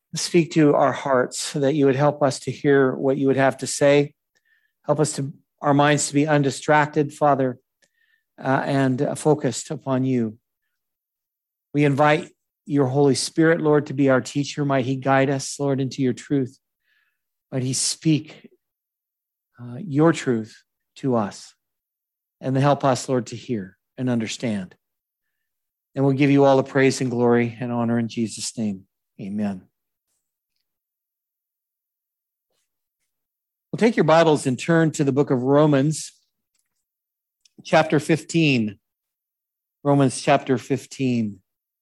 Speak to our hearts so that you would help us to hear what you would have to say. Help us to our minds to be undistracted, Father, and focused upon you. We invite your Holy Spirit, Lord, to be our teacher. Might he guide us, Lord, into your truth. Might he speak your truth to us and help us, Lord, to hear and understand. And we'll give you all the praise and glory and honor in Jesus' name. Amen. Well, take your Bibles and turn to the book of Romans, chapter 15. Romans chapter 15.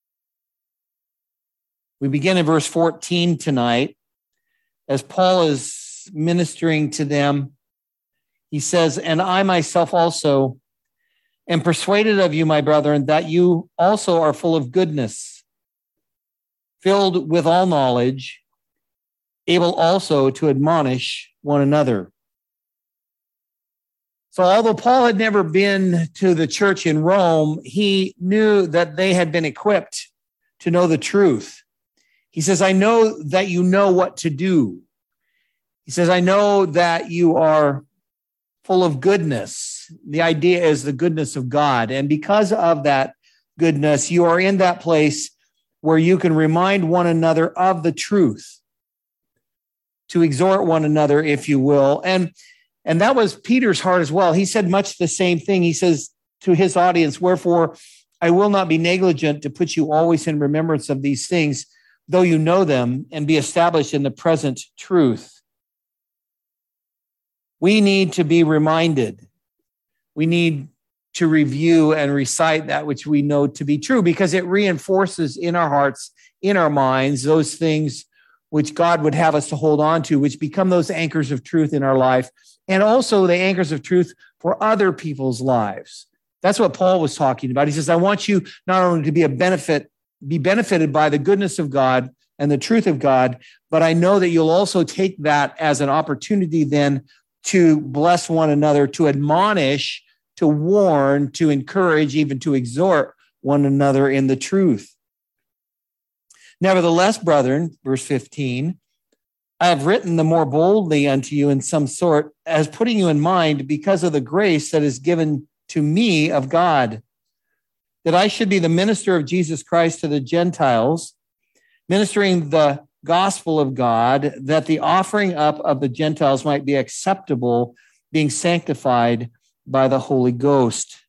We begin in verse 14 tonight. As Paul is ministering to them, he says, "And I myself also am persuaded of you, my brethren, that you also are full of goodness, filled with all knowledge, able also to admonish one another." So although Paul had never been to the church in Rome, he knew that they had been equipped to know the truth. He says, "I know that you know what to do." He says, "I know that you are full of goodness." The idea is the goodness of God. And because of that goodness, you are in that place where you can remind one another of the truth, to exhort one another, if you will. And that was Peter's heart as well. He said much the same thing. He says to his audience, "Wherefore, I will not be negligent to put you always in remembrance of these things, though you know them, and be established in the present truth." We need to be reminded. We need to review and recite that which we know to be true, because it reinforces in our hearts, in our minds, those things which God would have us to hold on to, which become those anchors of truth in our life, and also the anchors of truth for other people's lives. That's what Paul was talking about. He says, "I want you not only to be benefited by the goodness of God and the truth of God, but I know that you'll also take that as an opportunity then to bless one another, to admonish, to warn, to encourage, even to exhort one another in the truth. Nevertheless, brethren," verse 15, "I have written the more boldly unto you in some sort, as putting you in mind because of the grace that is given to me of God, that I should be the minister of Jesus Christ to the Gentiles, ministering the gospel of God, that the offering up of the Gentiles might be acceptable, being sanctified by the Holy Ghost."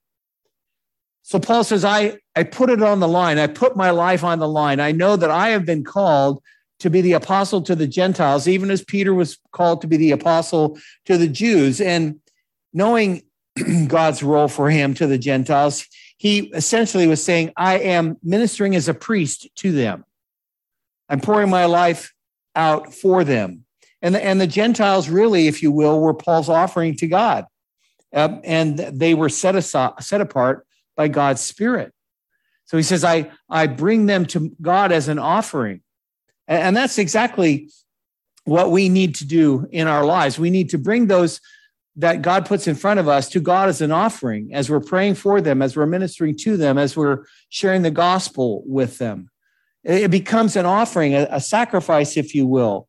So Paul says, I put it on the line. I put my life on the line. I know that I have been called to be the apostle to the Gentiles, even as Peter was called to be the apostle to the Jews. And knowing God's role for him to the Gentiles, he essentially was saying, I am ministering as a priest to them. I'm pouring my life out for them. And the Gentiles really, if you will, were Paul's offering to God. And they were set apart by God's Spirit. So he says, I bring them to God as an offering. And that's exactly what we need to do in our lives. We need to bring those that God puts in front of us to God as an offering, as we're praying for them, as we're ministering to them, as we're sharing the gospel with them. It becomes an offering, a sacrifice, if you will.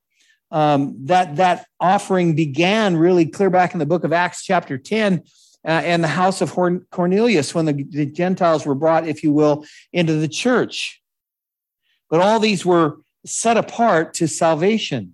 That offering began really clear back in the book of Acts chapter 10 and the house of Cornelius, when the Gentiles were brought, if you will, into the church. But all these were set apart to salvation.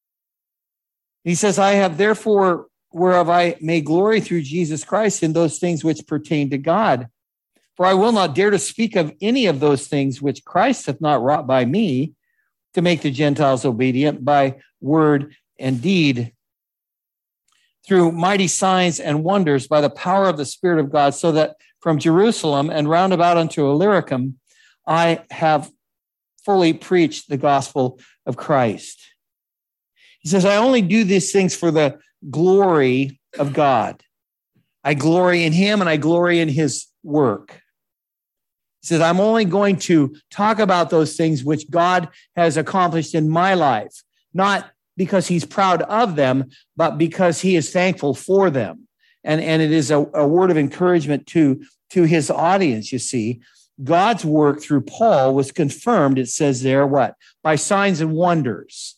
He says, I have therefore, whereof I may glory through Jesus Christ in those things which pertain to God. For I will not dare to speak of any of those things which Christ hath not wrought by me, to make the Gentiles obedient by word and deed, through mighty signs and wonders by the power of the Spirit of God, so that from Jerusalem and round about unto Illyricum, I have fully preached the gospel of Christ. He says, I only do these things for the glory of God. I glory in him and I glory in his work. He says, I'm only going to talk about those things which God has accomplished in my life, not because he's proud of them, but because he is thankful for them. And it is a word of encouragement to his audience, you see. God's work through Paul was confirmed, it says there, what? By signs and wonders.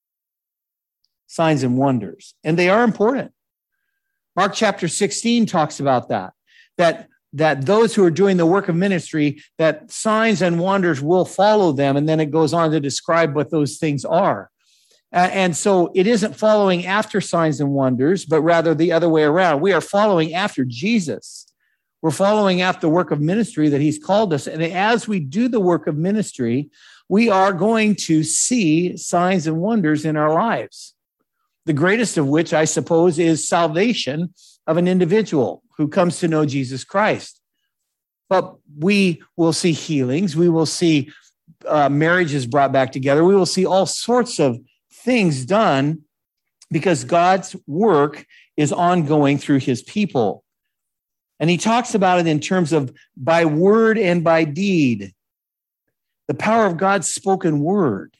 Signs and wonders. And they are important. Mark chapter 16 talks about that those who are doing the work of ministry, that signs and wonders will follow them. And then it goes on to describe what those things are. And so it isn't following after signs and wonders, but rather the other way around. We are following after Jesus. We're following after the work of ministry that he's called us. And as we do the work of ministry, we are going to see signs and wonders in our lives. The greatest of which, I suppose, is salvation of an individual who comes to know Jesus Christ. But we will see healings. We will see marriages brought back together. We will see all sorts of things done because God's work is ongoing through his people. And he talks about it in terms of by word and by deed. The power of God's spoken word.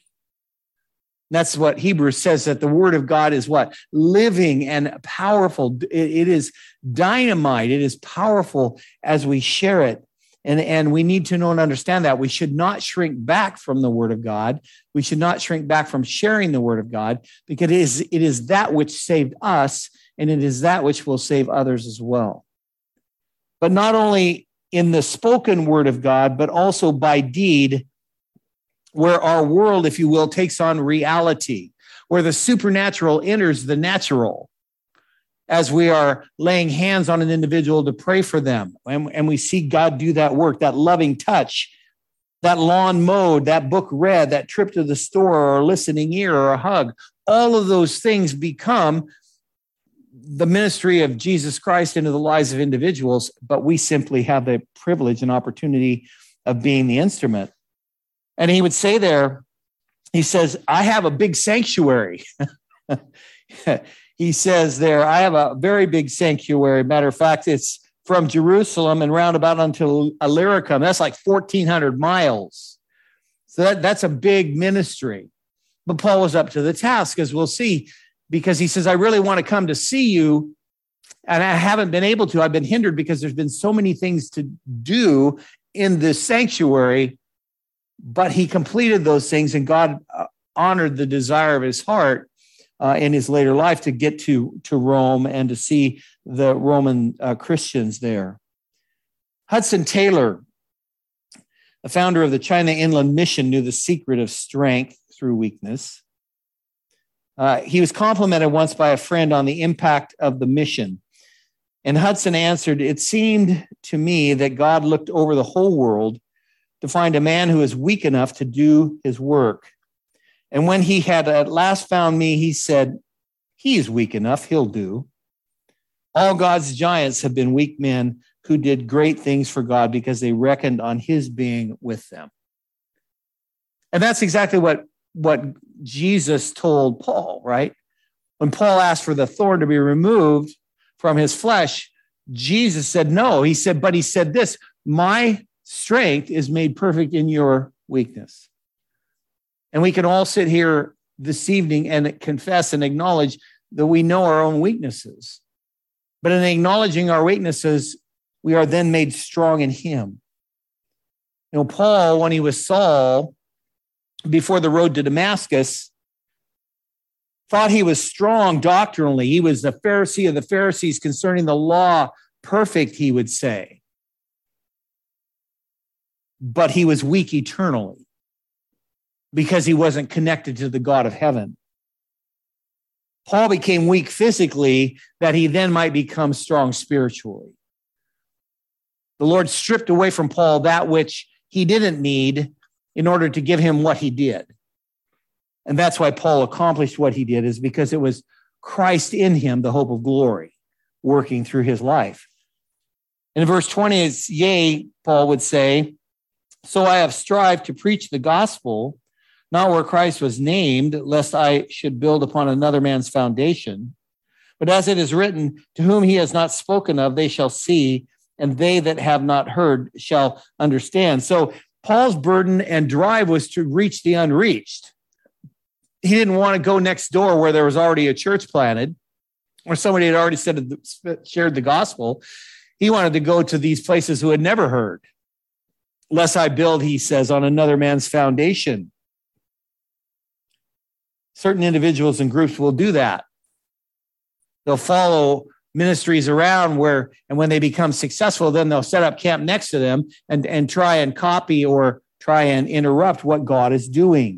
That's what Hebrews says, that the word of God is what? Living and powerful. It is dynamite. It is powerful as we share it. And we need to know and understand that. We should not shrink back from the word of God. We should not shrink back from sharing the word of God, because it is that which saved us, and it is that which will save others as well. But not only in the spoken word of God, but also by deed, where our world, if you will, takes on reality, where the supernatural enters the natural, as we are laying hands on an individual to pray for them. And we see God do that work, that loving touch, that lawn mowed, that book read, that trip to the store, or a listening ear, or a hug. All of those things become the ministry of Jesus Christ into the lives of individuals, but we simply have the privilege and opportunity of being the instrument. And he would say there, he says, I have a big sanctuary. He says there, I have a very big sanctuary. Matter of fact, it's from Jerusalem and roundabout until Illyricum. That's like 1,400 miles. So that's a big ministry. But Paul was up to the task, as we'll see, because he says, I really want to come to see you, and I haven't been able to. I've been hindered because there's been so many things to do in this sanctuary. But he completed those things, and God honored the desire of his heart in his later life to get to Rome and to see the Roman Christians there. Hudson Taylor, the founder of the China Inland Mission, knew the secret of strength through weakness. He was complimented once by a friend on the impact of the mission. And Hudson answered, it seemed to me that God looked over the whole world to find a man who is weak enough to do his work. And when he had at last found me, he said, he is weak enough, he'll do. All God's giants have been weak men who did great things for God because they reckoned on his being with them. And that's exactly what Jesus told Paul, right? When Paul asked for the thorn to be removed from his flesh, Jesus said no. He said this, my strength is made perfect in your weakness. And we can all sit here this evening and confess and acknowledge that we know our own weaknesses. But in acknowledging our weaknesses, we are then made strong in him. You know, Paul, when he was Saul, before the road to Damascus, thought he was strong doctrinally. He was the Pharisee of the Pharisees concerning the law, perfect, he would say. But he was weak eternally because he wasn't connected to the God of heaven. Paul became weak physically that he then might become strong spiritually. The Lord stripped away from Paul that which he didn't need in order to give him what he did. And that's why Paul accomplished what he did, is because it was Christ in him, the hope of glory, working through his life. In verse 20, it's, yea, Paul would say, so I have strived to preach the gospel, not where Christ was named, lest I should build upon another man's foundation. But as it is written, to whom he has not spoken of, they shall see, and they that have not heard shall understand. So Paul's burden and drive was to reach the unreached. He didn't want to go next door where there was already a church planted, or somebody had already shared the gospel. He wanted to go to these places who had never heard. lest I build, he says, on another man's foundation. Certain individuals and groups will do that. They'll follow ministries around and when they become successful, then they'll set up camp next to them and try and copy or try and interrupt what God is doing.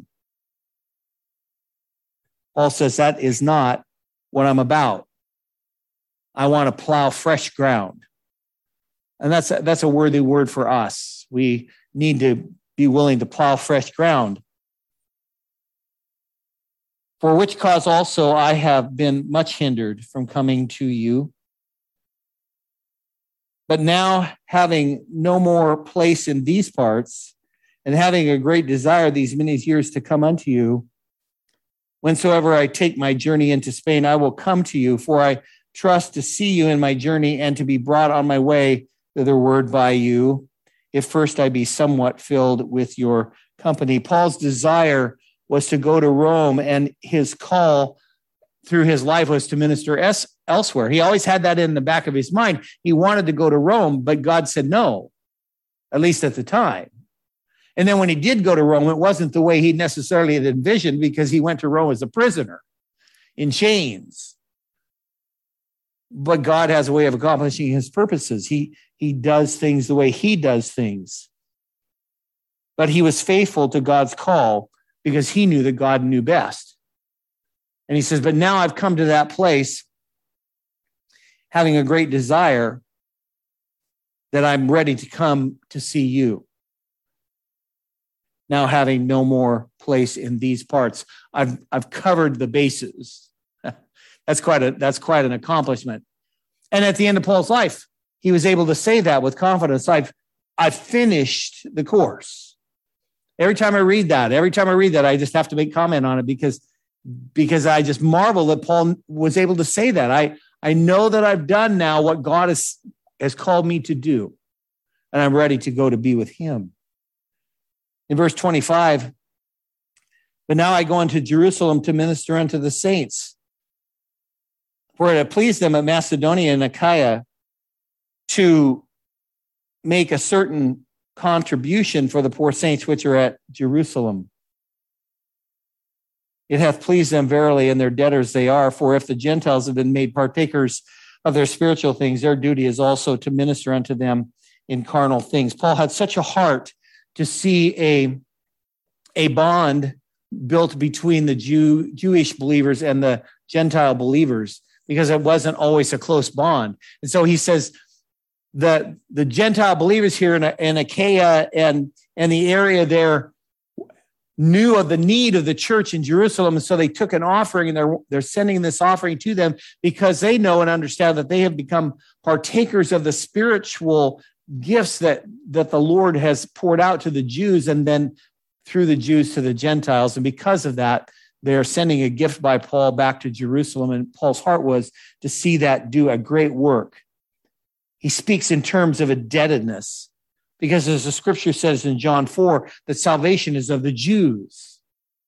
Paul says that is not what I'm about. I want to plow fresh ground. And that's a worthy word for us. We need to be willing to plow fresh ground. For which cause also I have been much hindered from coming to you. But now, having no more place in these parts, and having a great desire these many years to come unto you, whensoever I take my journey into Spain, I will come to you, for I trust to see you in my journey and to be brought on my way thitherward by you, if first I be somewhat filled with your company. Paul's desire was to go to Rome, and his call through his life was to minister elsewhere. He always had that in the back of his mind. He wanted to go to Rome, but God said no, at least at the time. And then when he did go to Rome, it wasn't the way he necessarily had envisioned, because he went to Rome as a prisoner in chains. But God has a way of accomplishing his purposes. He does things the way he does things. But he was faithful to God's call because he knew that God knew best. And he says, but now I've come to that place, having a great desire, that I'm ready to come to see you. Now having no more place in these parts, I've covered the bases. That's quite an accomplishment. And at the end of Paul's life, he was able to say that with confidence. I've finished the course. Every time I read that, I just have to make comment on it because I just marvel that Paul was able to say that. I know that I've done now what God has called me to do, and I'm ready to go to be with him. In verse 25, but now I go into Jerusalem to minister unto the saints, for it pleased them at Macedonia and Achaia to make a certain contribution for the poor saints which are at Jerusalem. It hath pleased them verily, and their debtors they are. For if the Gentiles have been made partakers of their spiritual things, their duty is also to minister unto them in carnal things. Paul had such a heart to see a bond built between the Jewish believers and the Gentile believers, because it wasn't always a close bond. And so he says that the Gentile believers here in Achaia and the area there knew of the need of the church in Jerusalem. And so they took an offering, and they're sending this offering to them because they know and understand that they have become partakers of the spiritual gifts that the Lord has poured out to the Jews, and then through the Jews to the Gentiles. And because of that, they're sending a gift by Paul back to Jerusalem. And Paul's heart was to see that do a great work. He speaks in terms of indebtedness, because as the scripture says in John 4, that salvation is of the Jews.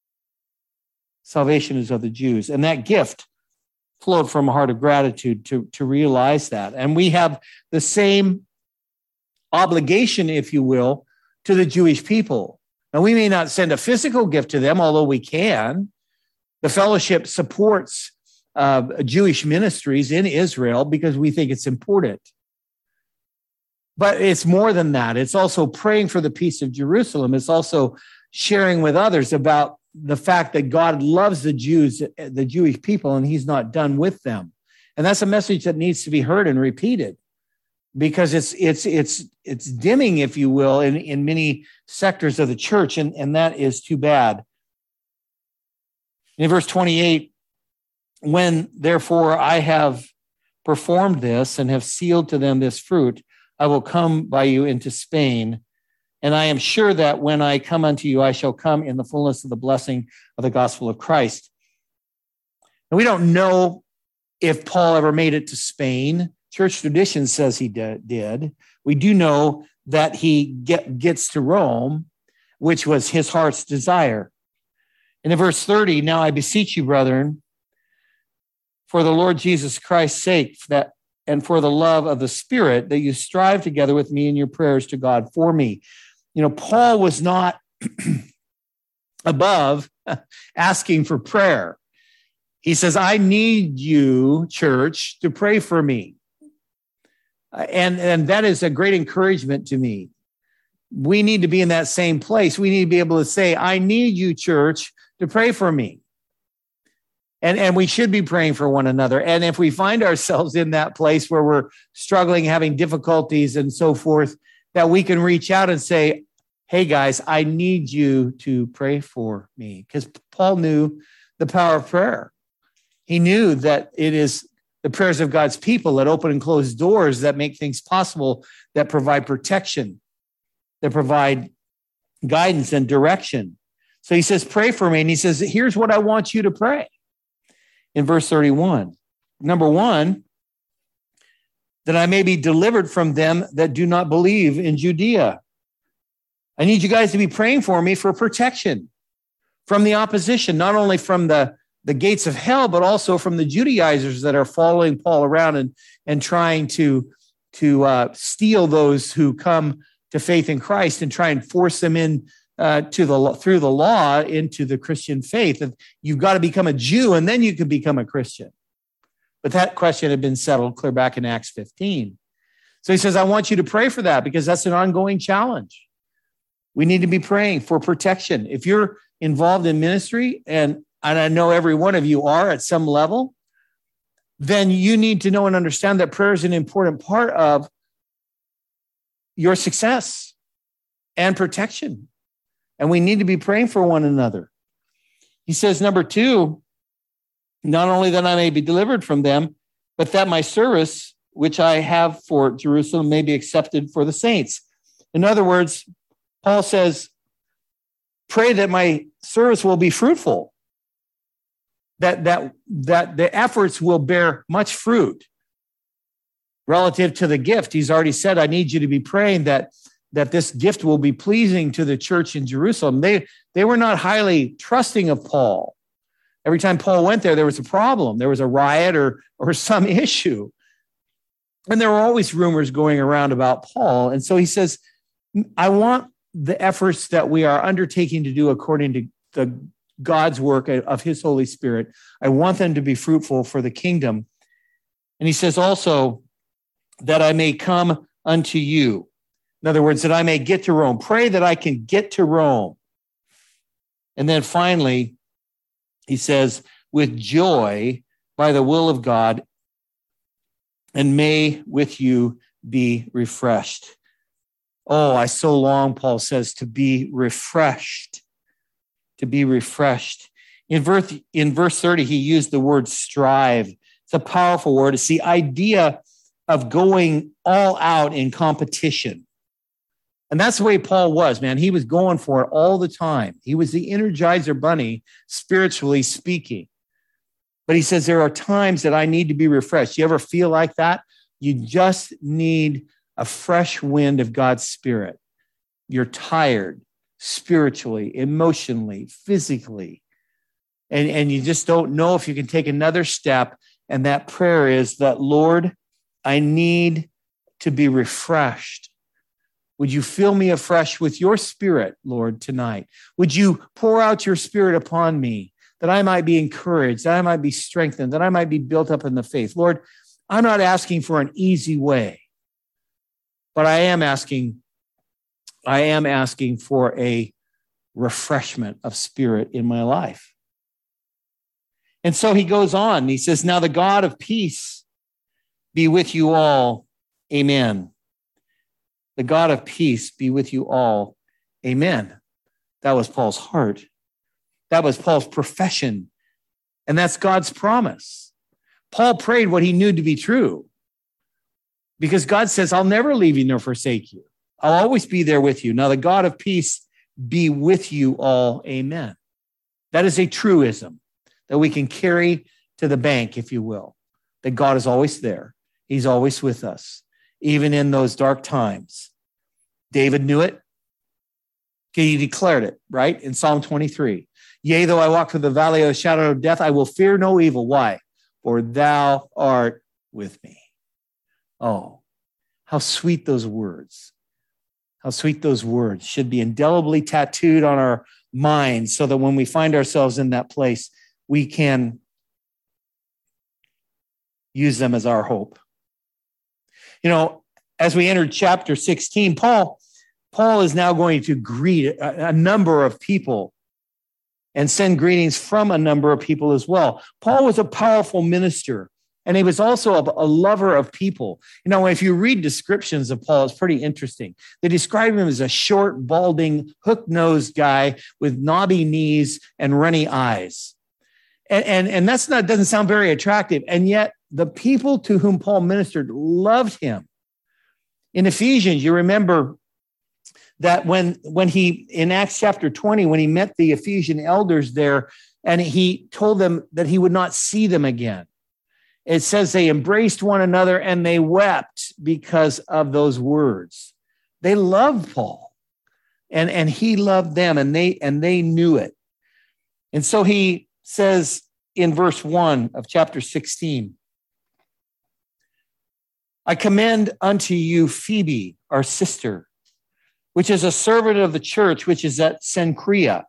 Salvation is of the Jews. And that gift flowed from a heart of gratitude to realize that. And we have the same obligation, if you will, to the Jewish people. Now, we may not send a physical gift to them, although we can. The fellowship supports Jewish ministries in Israel because we think it's important. But it's more than that. It's also praying for the peace of Jerusalem. It's also sharing with others about the fact that God loves the Jews, the Jewish people, and he's not done with them. And that's a message that needs to be heard and repeated, because it's dimming, if you will, in many sectors of the church, and that is too bad. In verse 28, when therefore I have performed this and have sealed to them this fruit, I will come by you into Spain, and I am sure that when I come unto you, I shall come in the fullness of the blessing of the gospel of Christ. And we don't know if Paul ever made it to Spain. Church tradition says he did. We do know that he gets to Rome, which was his heart's desire. And in verse 30, now I beseech you, brethren, for the Lord Jesus Christ's sake, and for the love of the Spirit, that you strive together with me in your prayers to God for me. Paul was not above asking for prayer. He says, I need you, church, to pray for me. And that is a great encouragement to me. We need to be in that same place. We need to be able to say, I need you, church, to pray for me. And we should be praying for one another. And if we find ourselves in that place where we're struggling, having difficulties and so forth, that we can reach out and say, hey, guys, I need you to pray for me. Because Paul knew the power of prayer. He knew that it is the prayers of God's people that open and close doors, that make things possible, that provide protection, that provide guidance and direction. So he says, pray for me. And he says, here's what I want you to pray. In verse 31, number one, that I may be delivered from them that do not believe in Judea. I need you guys to be praying for me for protection from the opposition, not only from the gates of hell, but also from the Judaizers that are following Paul around and trying to steal those who come to faith in Christ and try and force them in through the law into the Christian faith. And you've got to become a Jew and then you can become a Christian. But that question had been settled clear back in Acts 15. So he says, I want you to pray for that because that's an ongoing challenge. We need to be praying for protection. If you're involved in ministry, and I know every one of you are at some level, then you need to know and understand that prayer is an important part of your success and protection. And we need to be praying for one another. He says, number two, not only that I may be delivered from them, but that my service, which I have for Jerusalem, may be accepted for the saints. In other words, Paul says, pray that my service will be fruitful, that the efforts will bear much fruit relative to the gift. He's already said, I need you to be praying that this gift will be pleasing to the church in Jerusalem. They were not highly trusting of Paul. Every time Paul went there was a problem. There was a riot or some issue. And there were always rumors going around about Paul. And so he says, I want the efforts that we are undertaking to do according to the God's work of his Holy Spirit. I want them to be fruitful for the kingdom. And he says also that I may come unto you. In other words, that I may get to Rome. Pray that I can get to Rome. And then finally, he says, with joy by the will of God, and may with you be refreshed. Oh, I so long, Paul says, to be refreshed. To be refreshed. In verse 30, he used the word strive. It's a powerful word. It's the idea of going all out in competition. And that's the way Paul was, man. He was going for it all the time. He was the Energizer Bunny, spiritually speaking. But he says, there are times that I need to be refreshed. You ever feel like that? You just need a fresh wind of God's Spirit. You're tired spiritually, emotionally, physically. And you just don't know if you can take another step. And that prayer is that, Lord, I need to be refreshed. Would you fill me afresh with your Spirit, Lord, tonight? Would you pour out your Spirit upon me that I might be encouraged, that I might be strengthened, that I might be built up in the faith? Lord, I'm not asking for an easy way, but I am asking for a refreshment of spirit in my life. And so he goes on. He says, now the God of peace be with you all. Amen. The God of peace be with you all. Amen. That was Paul's heart. That was Paul's profession. And that's God's promise. Paul prayed what he knew to be true because God says, I'll never leave you nor forsake you. I'll always be there with you. Now the God of peace be with you all. Amen. That is a truism that we can carry to the bank, if you will, that God is always there. He's always with us, even in those dark times. David knew it. He declared it, right? In Psalm 23. Yea, though I walk through the valley of the shadow of death, I will fear no evil. Why? For thou art with me. Oh, how sweet those words. How sweet those words should be indelibly tattooed on our minds so that when we find ourselves in that place, we can use them as our hope. You know, as we enter chapter 16, Paul is now going to greet a number of people and send greetings from a number of people as well. Paul was a powerful minister, and he was also a lover of people. You know, if you read descriptions of Paul, it's pretty interesting. They describe him as a short, balding, hook-nosed guy with knobby knees and runny eyes. And doesn't sound very attractive. And yet the people to whom Paul ministered loved him. In Ephesians, you remember that when he, in Acts chapter 20, when he met the Ephesian elders there, and he told them that he would not see them again. It says they embraced one another and they wept because of those words. They loved Paul, and he loved them, and they knew it. And so he says in verse 1 of chapter 16, I commend unto you Phoebe, our sister, which is a servant of the church, which is at Cenchrea,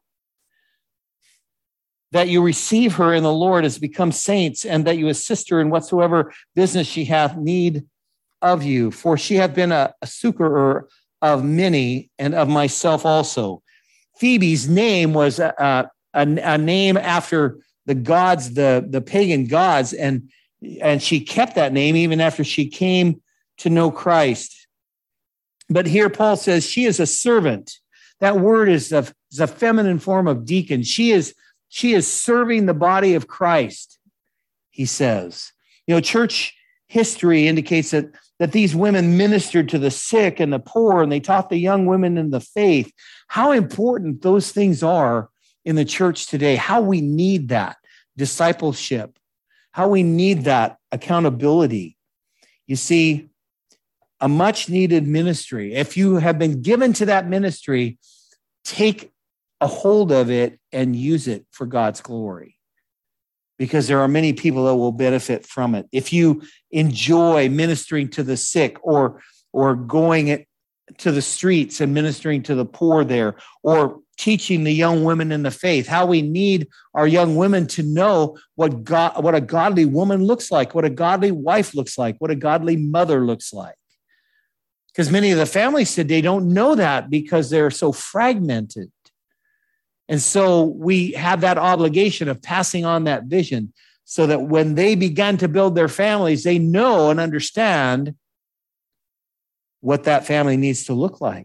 that you receive her in the Lord as become saints, and that you assist her in whatsoever business she hath need of you. For she hath been a succorer of many, and of myself also. Phoebe's name was a name after the gods, the pagan gods, and she kept that name even after she came to know Christ. But here Paul says she is a servant. That word is a feminine form of deacon. She is serving the body of Christ, he says. You know, church history indicates that these women ministered to the sick and the poor, and they taught the young women in the faith. How important those things are in the church today, how we need that discipleship, how we need that accountability. You see, a much needed ministry. If you have been given to that ministry, take a hold of it and use it for God's glory, because there are many people that will benefit from it. If you enjoy ministering to the sick, or going to the streets and ministering to the poor there, or teaching the young women in the faith, how we need our young women to know what a godly woman looks like, what a godly wife looks like, what a godly mother looks like. Because many of the families today don't know that because they're so fragmented. And so we have that obligation of passing on that vision so that when they begin to build their families, they know and understand what that family needs to look like.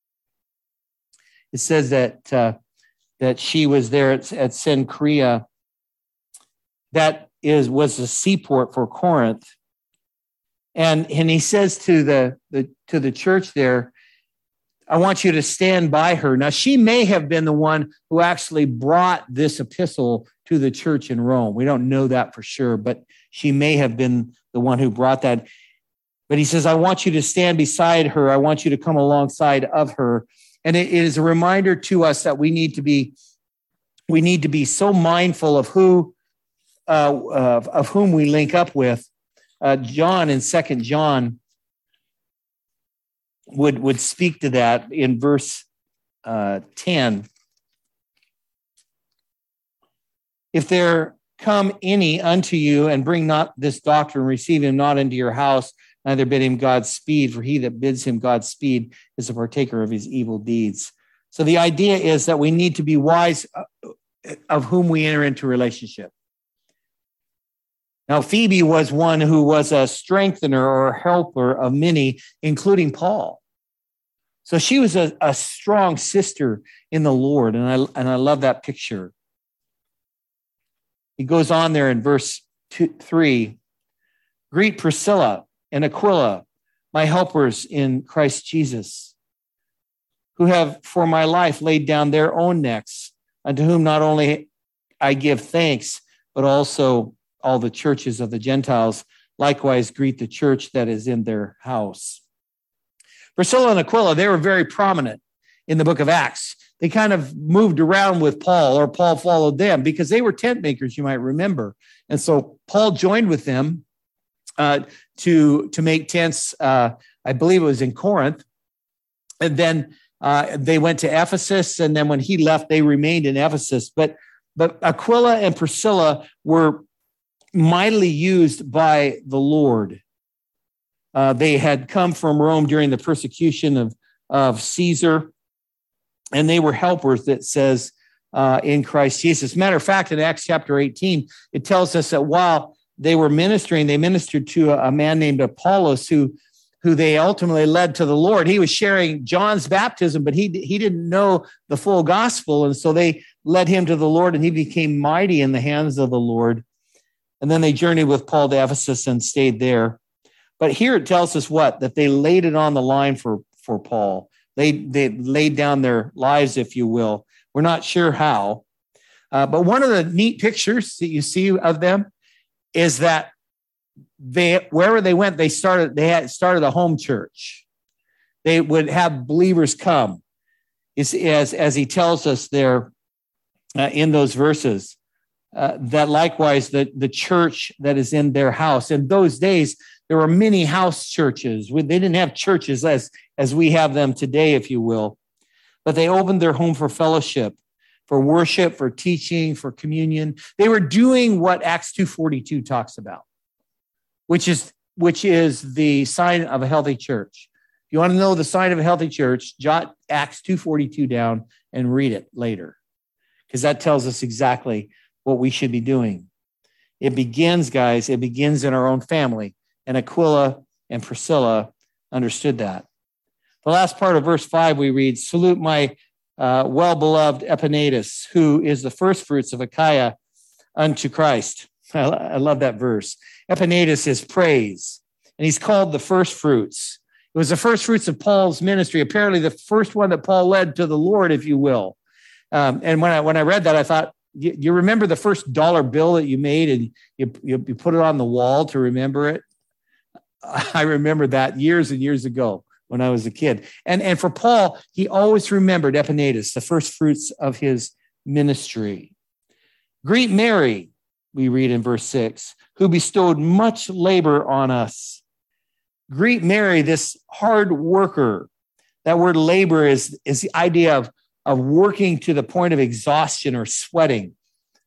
It says that she was there at Cenchrea. That was a seaport for Corinth. And he says to the church there, I want you to stand by her. Now, she may have been the one who actually brought this epistle to the church in Rome. We don't know that for sure, but she may have been the one who brought that. But he says, I want you to stand beside her. I want you to come alongside of her. And it is a reminder to us that we need to be so mindful of whom we link up with. John in 2 John would speak to that in verse 10. If there come any unto you and bring not this doctrine, receive him not into your house, neither bid him Godspeed, for he that bids him Godspeed is a partaker of his evil deeds. So the idea is that we need to be wise of whom we enter into relationship. Now, Phoebe was one who was a strengthener or a helper of many, including Paul. So she was a strong sister in the Lord, and I love that picture. He goes on there in verse 3, greet Priscilla and Aquila, my helpers in Christ Jesus, who have for my life laid down their own necks, unto whom not only I give thanks, but also all the churches of the Gentiles likewise greet the church that is in their house. Priscilla and Aquila, they were very prominent in the book of Acts. They kind of moved around with Paul, or Paul followed them, because they were tent makers, you might remember. And so Paul joined with them to make tents, I believe it was in Corinth. And then they went to Ephesus, and then when he left, they remained in Ephesus. But Aquila and Priscilla were mightily used by the Lord. They had come from Rome during the persecution of Caesar, and they were helpers, that says, in Christ Jesus. Matter of fact, in Acts chapter 18, it tells us that while they were ministering, they ministered to a man named Apollos, who they ultimately led to the Lord. He was sharing John's baptism, but he didn't know the full gospel, and so they led him to the Lord, and he became mighty in the hands of the Lord. And then they journeyed with Paul to Ephesus and stayed there. But here it tells us what? That they laid it on the line for Paul. They laid down their lives, if you will. We're not sure how. But one of the neat pictures that you see of them is that wherever they went, they had started a home church. They would have believers come, as he tells us there in those verses, that likewise the church that is in their house. In those days, there were many house churches. They didn't have churches as we have them today, if you will, but they opened their home for fellowship, for worship, for teaching, for communion. They were doing what Acts 2:42 talks about, which is the sign of a healthy church. If you want to know the sign of a healthy church, jot Acts 2:42 down and read it later, because that tells us exactly what we should be doing. It begins, guys, in our own family, and Aquila and Priscilla understood that. The last part of verse 5, we read, "Salute my well-beloved Epaenetus, who is the first fruits of Achaia unto Christ." I love that verse. Epaenetus is praise, and he's called the first fruits. It was the first fruits of Paul's ministry, apparently the first one that Paul led to the Lord, if you will. And when I read that, I thought, you remember the first dollar bill that you made and you put it on the wall to remember it? I remember that years and years ago when I was a kid. And for Paul, he always remembered Epaenetus, the first fruits of his ministry. "Greet Mary," we read in verse 6, "who bestowed much labor on us." Greet Mary, this hard worker. That word labor is the idea of working to the point of exhaustion or sweating.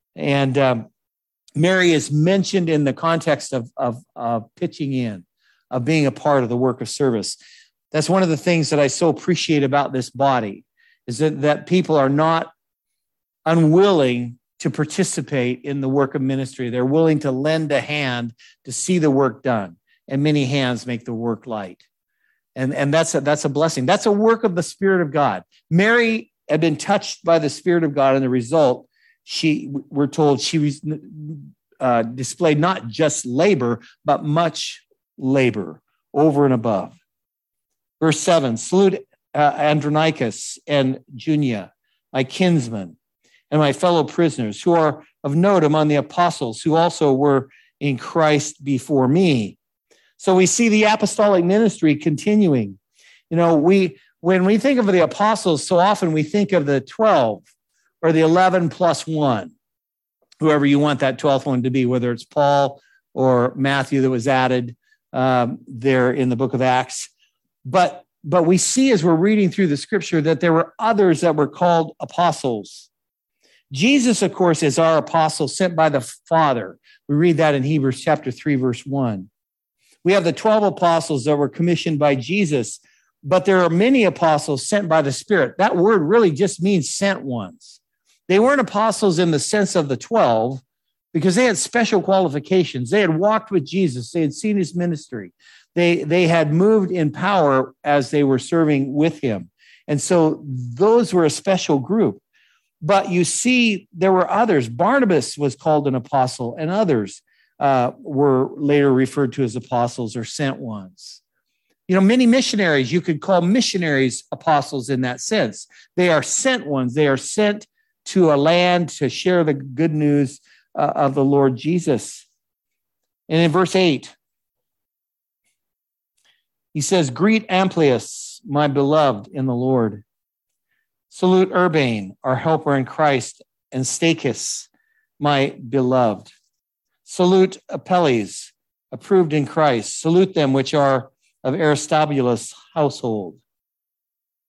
And Mary is mentioned in the context of pitching in, of being a part of the work of service. That's one of the things that I so appreciate about this body, is that people are not unwilling to participate in the work of ministry. They're willing to lend a hand to see the work done, and many hands make the work light. And that's a blessing. That's a work of the Spirit of God. Mary had been touched by the Spirit of God, and the result, we're told she was displayed not just labor, but much labor over and above. Verse 7, "Salute Andronicus and Junia, my kinsmen, and my fellow prisoners, who are of note among the apostles, who also were in Christ before me." So we see the apostolic ministry continuing. When we think of the apostles, so often we think of the 12 or the 11 plus one, whoever you want that 12th one to be, whether it's Paul or Matthew that was added there in the book of Acts. But we see, as we're reading through the scripture, that there were others that were called apostles. Jesus, of course, is our apostle sent by the Father. We read that in Hebrews chapter 3, verse 1. We have the 12 apostles that were commissioned by Jesus, but there are many apostles sent by the Spirit. That word really just means sent ones. They weren't apostles in the sense of the 12, because they had special qualifications. They had walked with Jesus. They had seen his ministry. They had moved in power as they were serving with him. And so those were a special group. But you see, there were others. Barnabas was called an apostle, and others were later referred to as apostles or sent ones. Many missionaries, you could call missionaries apostles in that sense. They are sent ones. They are sent to a land to share the good news of the Lord Jesus. And in verse 8, he says, "Greet Amplias, my beloved in the Lord. Salute Urbane, our helper in Christ, and Stachys, my beloved. Salute Apelles, approved in Christ. Salute them which are of Aristobulus' household."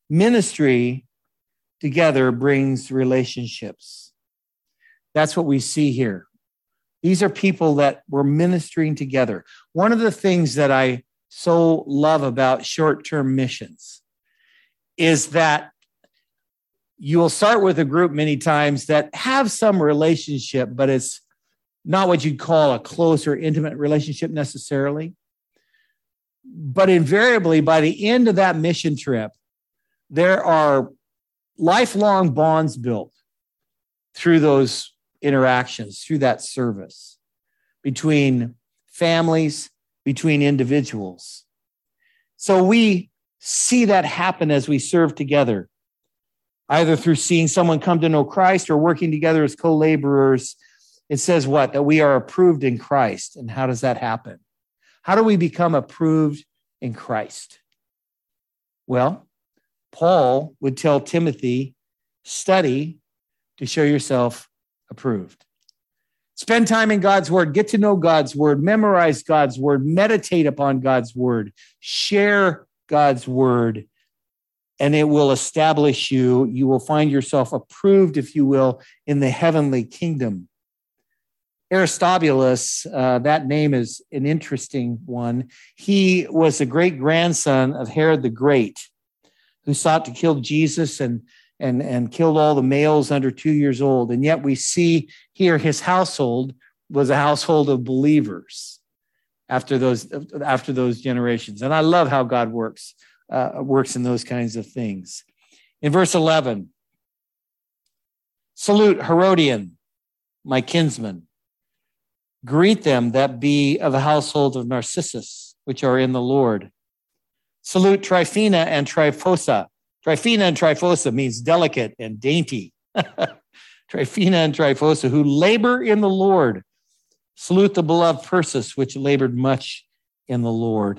Ministry together brings relationships. That's what we see here. These are people that were ministering together. One of the things that I so love about short-term missions is that you will start with a group many times that have some relationship, but it's not what you'd call a close or intimate relationship necessarily. But invariably, by the end of that mission trip, there are lifelong bonds built through those interactions, through that service, between families, between individuals. So we see that happen as we serve together, either through seeing someone come to know Christ or working together as co-laborers. It says what? That we are approved in Christ. And how does that happen? How do we become approved in Christ? Well, Paul would tell Timothy, study to show yourself approved. Spend time in God's word, get to know God's word, memorize God's word, meditate upon God's word, share God's word, and it will establish you. You will find yourself approved, if you will, in the heavenly kingdom. Aristobulus, that name is an interesting one. He was a great grandson of Herod the Great, who sought to kill Jesus and killed all the males under 2 years old. And yet we see here his household was a household of believers after those generations. And I love how God works in those kinds of things. In verse 11, salute Herodian, my kinsman. Greet them that be of the household of Narcissus, which are in the Lord. Salute Tryphena and Tryphosa. Tryphena and Tryphosa means delicate and dainty. Tryphena and Tryphosa, who labor in the Lord. Salute the beloved Persis, which labored much in the Lord.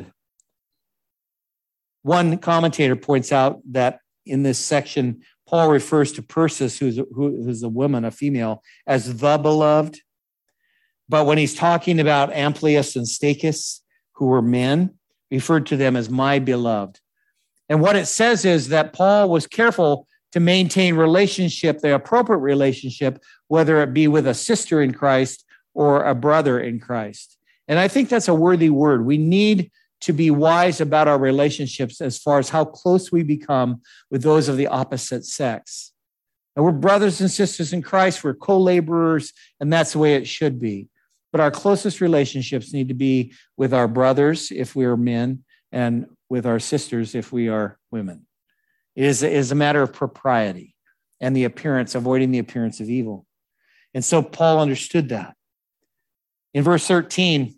One commentator points out that in this section, Paul refers to Persis, who's a woman, a female, as the beloved. But when he's talking about Amplius and Stachys, who were men, referred to them as my beloved. And what it says is that Paul was careful to maintain relationship, the appropriate relationship, whether it be with a sister in Christ or a brother in Christ. And I think that's a worthy word. We need to be wise about our relationships as far as how close we become with those of the opposite sex. And we're brothers and sisters in Christ. We're co-laborers, and that's the way it should be. But our closest relationships need to be with our brothers, if we are men, and with our sisters, if we are women. It is a matter of propriety and avoiding the appearance of evil. And so Paul understood that. In verse 13,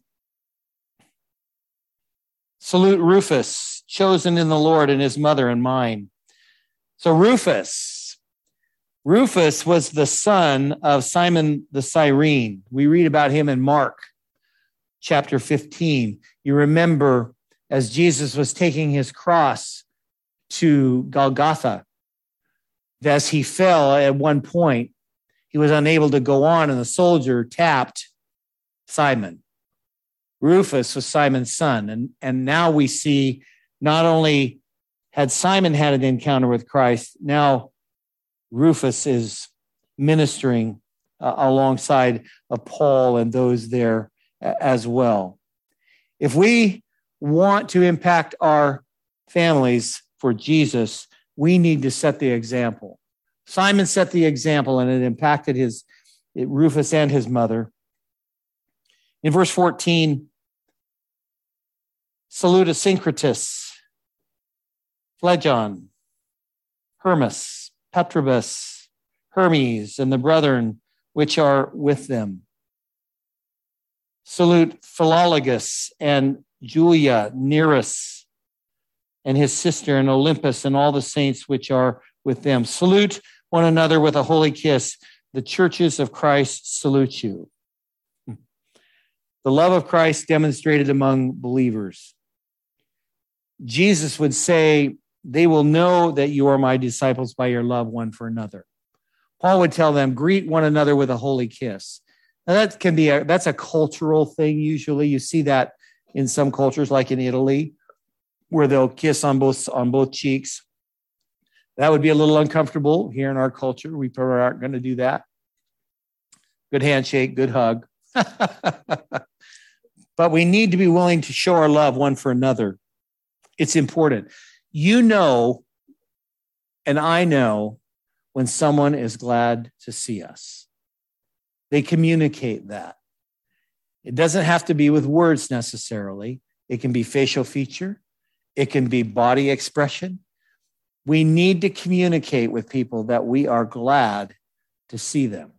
salute Rufus, chosen in the Lord, and his mother and mine. So Rufus was the son of Simon the Cyrene. We read about him in Mark chapter 15. You remember as Jesus was taking his cross to Golgotha, as he fell at one point, he was unable to go on, and the soldier tapped Simon. Rufus was Simon's son. And now we see not only had Simon had an encounter with Christ, now Rufus is ministering alongside of Paul and those there as well. If we want to impact our families for Jesus, we need to set the example. Simon set the example, and it impacted Rufus and his mother. In verse 14, salute Asyncritus, Phlegon, Hermas, Patrobus, Hermes, and the brethren which are with them. Salute Philologus and Julia, Nereus, and his sister, and Olympus, and all the saints which are with them. Salute one another with a holy kiss. The churches of Christ salute you. The love of Christ demonstrated among believers. Jesus would say, they will know that you are my disciples by your love one for another. Paul would tell them, greet one another with a holy kiss. Now that's a cultural thing. Usually you see that in some cultures, like in Italy, where they'll kiss on both cheeks. That would be a little uncomfortable here in our culture. We probably aren't going to do that. Good handshake, good hug. But we need to be willing to show our love one for another. It's important. You know, and I know when someone is glad to see us. They communicate that. It doesn't have to be with words necessarily. It can be facial feature. It can be body expression. We need to communicate with people that we are glad to see them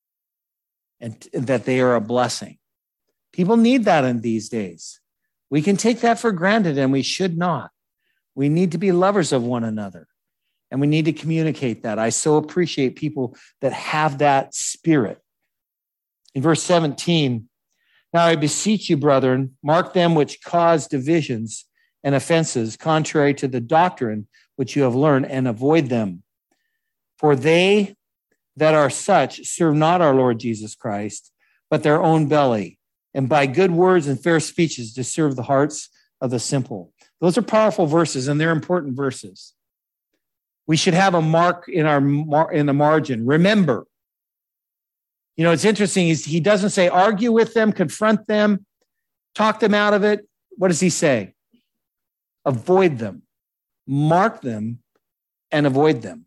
and that they are a blessing. People need that in these days. We can take that for granted, and we should not. We need to be lovers of one another, and we need to communicate that. I so appreciate people that have that spirit. In verse 17, now I beseech you, brethren, mark them which cause divisions and offenses contrary to the doctrine which you have learned, and avoid them. For they that are such serve not our Lord Jesus Christ, but their own belly, and by good words and fair speeches to serve the hearts of the simple. Those are powerful verses, and they're important verses. We should have a mark in the margin. Remember. You know, it's interesting. He doesn't say argue with them, confront them, talk them out of it. What does he say? Avoid them. Mark them and avoid them.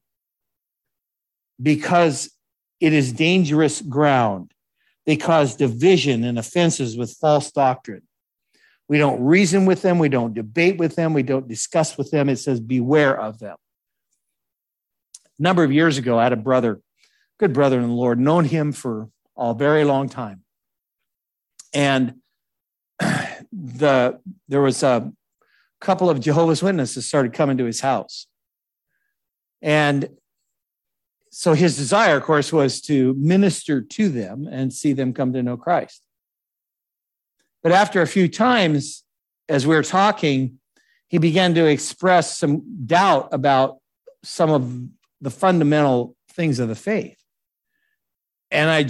Because it is dangerous ground. They cause division and offenses with false doctrine. We don't reason with them. We don't debate with them. We don't discuss with them. It says beware of them. A number of years ago, I had a brother, good brother in the Lord, known him for a very long time. And there was a couple of Jehovah's Witnesses started coming to his house. And so his desire, of course, was to minister to them and see them come to know Christ. But after a few times, as we were talking, he began to express some doubt about some of the fundamental things of the faith. And I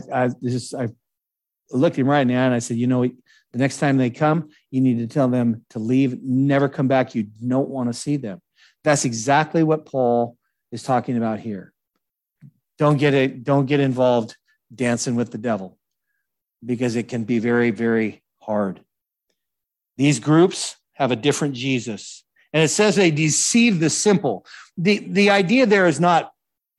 looked him right in the eye and I said, you know, the next time they come, you need to tell them to leave, never come back. You don't want to see them. That's exactly what Paul is talking about here. Don't get involved dancing with the devil, because it can be very, very hard. These groups have a different Jesus. And it says they deceive the simple. The idea there is not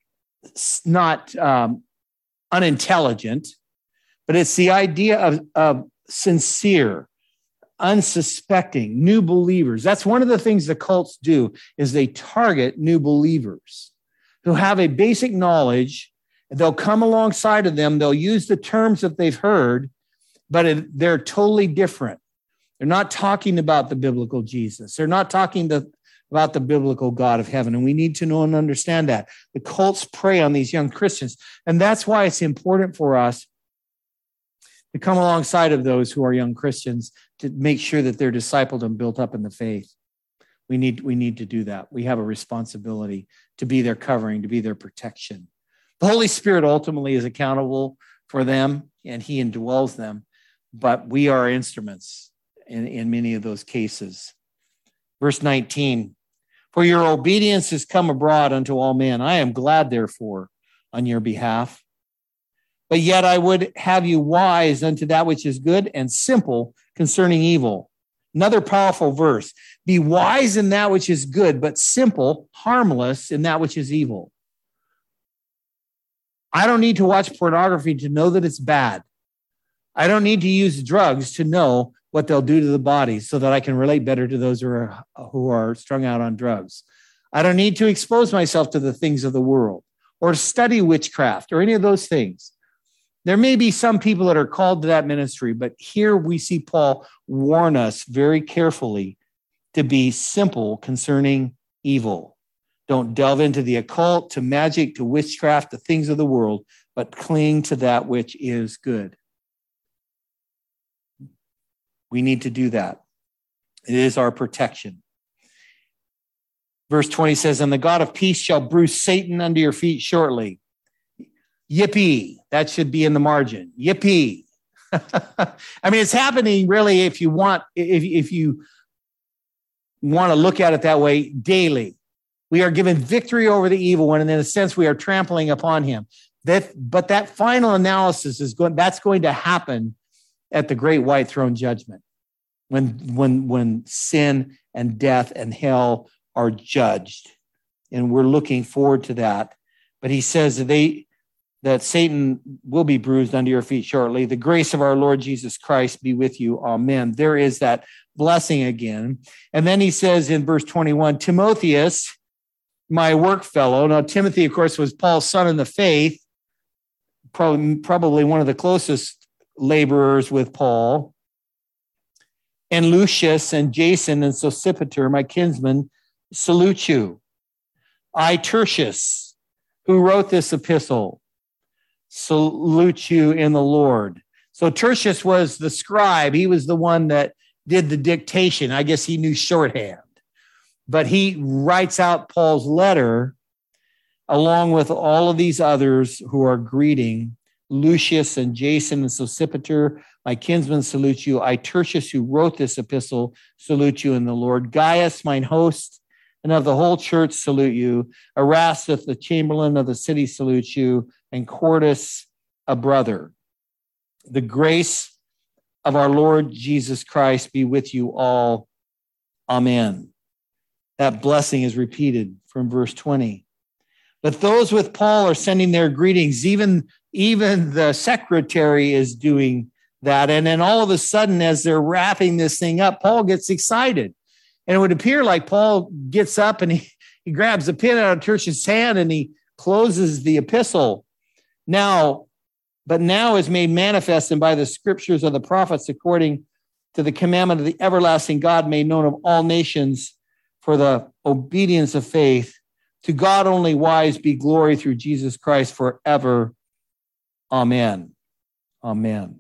unintelligent, but it's the idea of sincere, unsuspecting, new believers. That's one of the things the cults do, is they target new believers who have a basic knowledge. They'll come alongside of them. They'll use the terms that they've heard, but they're totally different. They're not talking about the biblical Jesus. They're not talking about the biblical God of heaven. And we need to know and understand that. The cults prey on these young Christians. And that's why it's important for us to come alongside of those who are young Christians to make sure that they're discipled and built up in the faith. We need to do that. We have a responsibility to be their covering, to be their protection. The Holy Spirit ultimately is accountable for them, and he indwells them, but we are instruments in many of those cases. Verse 19, for your obedience has come abroad unto all men. I am glad, therefore, on your behalf. But yet I would have you wise unto that which is good, and simple concerning evil. Another powerful verse. Be wise in that which is good, but simple, harmless in that which is evil. I don't need to watch pornography to know that it's bad. I don't need to use drugs to know what they'll do to the body so that I can relate better to those who are strung out on drugs. I don't need to expose myself to the things of the world or study witchcraft or any of those things. There may be some people that are called to that ministry, but here we see Paul warn us very carefully to be simple concerning evil. Don't delve into the occult, to magic, to witchcraft, the things of the world, but cling to that which is good. We need to do that. It is our protection. Verse 20 says, and the God of peace shall bruise Satan under your feet shortly. Yippee. That should be in the margin. Yippee. I mean, it's happening really if you want to look at it that way daily. We are given victory over the evil one, and in a sense, we are trampling upon him. But that final analysis that's going to happen at the great white throne judgment, when sin and death and hell are judged. And we're looking forward to that. But he says that Satan will be bruised under your feet shortly. The grace of our Lord Jesus Christ be with you. Amen. There is that blessing again. And then he says in verse 21, Timotheus, my work fellow. Now, Timothy, of course, was Paul's son in the faith, probably one of the closest laborers with Paul. And Lucius and Jason and Sosipater, my kinsmen, salute you. I, Tertius, who wrote this epistle, salute you in the Lord. So Tertius was the scribe. He was the one that did the dictation. I guess he knew shorthand. But he writes out Paul's letter along with all of these others who are greeting. Lucius and Jason and Sosipater, my kinsmen, salute you. I, Tertius, who wrote this epistle, salute you in the Lord. Gaius, mine host, and of the whole church, salute you. Erastus, the chamberlain of the city, salutes you. And Quartus, a brother. The grace of our Lord Jesus Christ be with you all. Amen. That blessing is repeated from verse 20. But those with Paul are sending their greetings. Even the secretary is doing that. And then all of a sudden, as they're wrapping this thing up, Paul gets excited. And it would appear like Paul gets up and he grabs a pen out of Tertius' hand and he closes the epistle. Now is made manifest and by the scriptures of the prophets according to the commandment of the everlasting God made known of all nations for the obedience of faith. To God only wise be glory through Jesus Christ forever. Amen. Amen.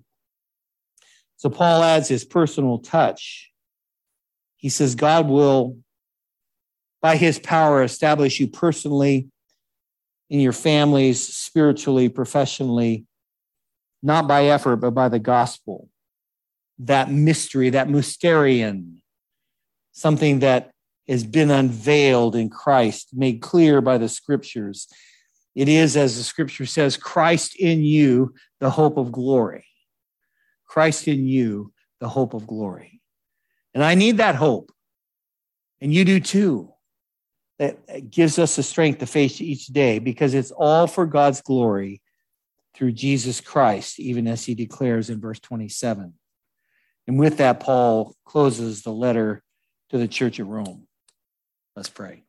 So Paul adds his personal touch. He says, God will, by his power, establish you personally in your families, spiritually, professionally, not by effort, but by the gospel. That mystery, that mysterion, something that has been unveiled in Christ, made clear by the scriptures. It is, as the scripture says, Christ in you, the hope of glory. Christ in you, the hope of glory. And I need that hope. And you do too. That gives us the strength to face each day because it's all for God's glory through Jesus Christ, even as he declares in verse 27. And with that, Paul closes the letter to the church at Rome. Let's pray.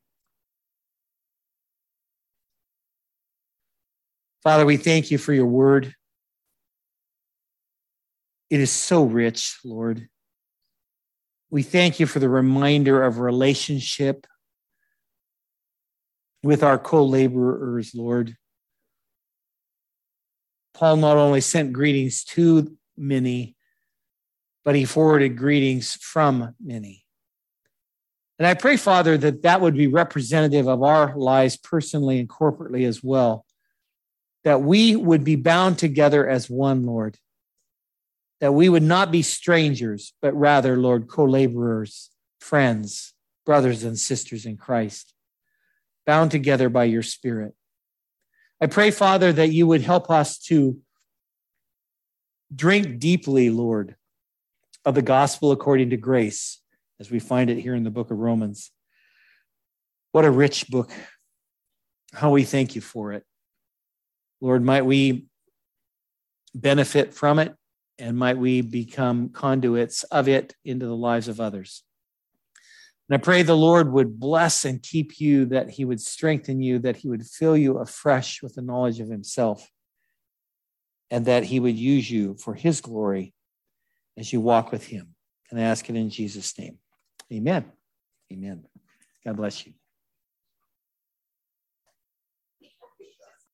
Father, we thank you for your word. It is so rich, Lord. We thank you for the reminder of relationship with our co-laborers, Lord. Paul not only sent greetings to many, but he forwarded greetings from many. And I pray, Father, that would be representative of our lives personally and corporately as well, that we would be bound together as one, Lord, that we would not be strangers, but rather, Lord, co-laborers, friends, brothers and sisters in Christ, bound together by your Spirit. I pray, Father, that you would help us to drink deeply, Lord, of the gospel according to grace, as we find it here in the book of Romans. What a rich book. How we thank you for it. Lord, might we benefit from it, and might we become conduits of it into the lives of others. And I pray the Lord would bless and keep you, that he would strengthen you, that he would fill you afresh with the knowledge of himself, and that he would use you for his glory as you walk with him. And I ask it in Jesus' name. Amen. Amen. God bless you.